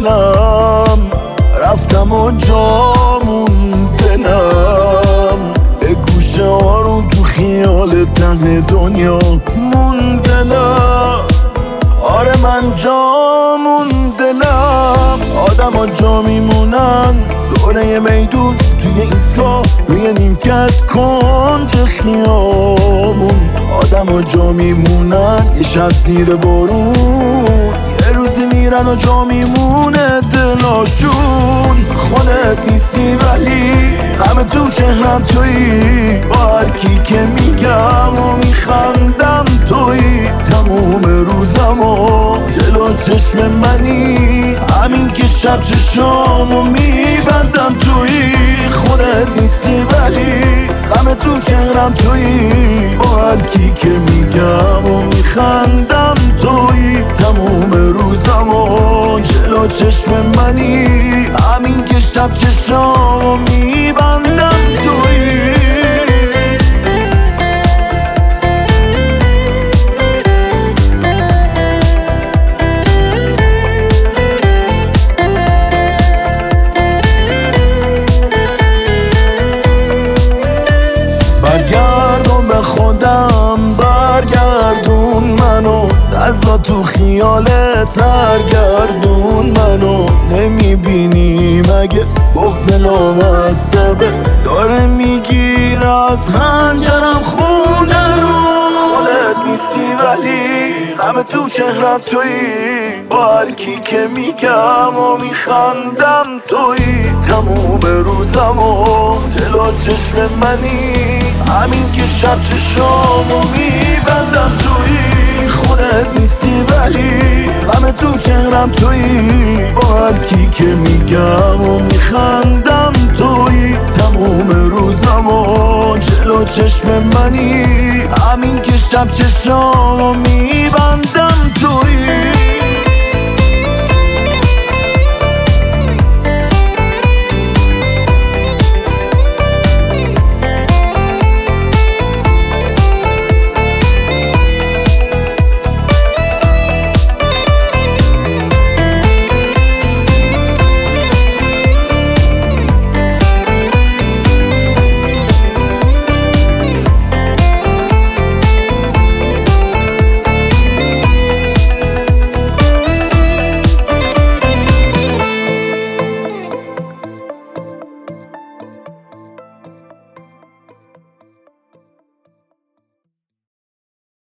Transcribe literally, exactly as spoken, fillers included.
دلم رفتم و جامون دلم به گوشه آروم تو خیال ته دنیا موندنم. آره من جامون دلم. آدم ها جا میمونن دوره میدون توی ایستگاه روی نیمکت کنج خیابون. آدم ها جا میمونن یه شب زیر بارون، یه روزی میرن و جا میمونه دلاشون. خودت نیستی ولی غم تو چهرم تویی، با هر کی که میگم و میخندم تویی. تموم روزم و جلو چشم منی، همین که شب چشامو میبندم تویی. خودت نیستی ولی غم تو چهرم تویی، با هر کی که میگم و میخندم تویی. تموم روزم و جلو چشم منی، همین که شب چشامو میبندم تویی. برگردون به خودم، برگردون منو، ازا تو خیالت سرگردون منو. نمیبینی مگه بغض لامصبه داره میگیر از خنجرم خونه رو. خودت نیستی ولی غم تو چهرم تویی، با هر کی که میگم و میخندم تویی. تموم روزم و جلو چشم منی، همین که شب چشامو میبندم تویی. خودت نیستی ولی غم تو چهرم تویی، با هر کی که میگم و میخندم تویی. تموم روزم و جلو چشم منی، همین که شب چشامو میبندم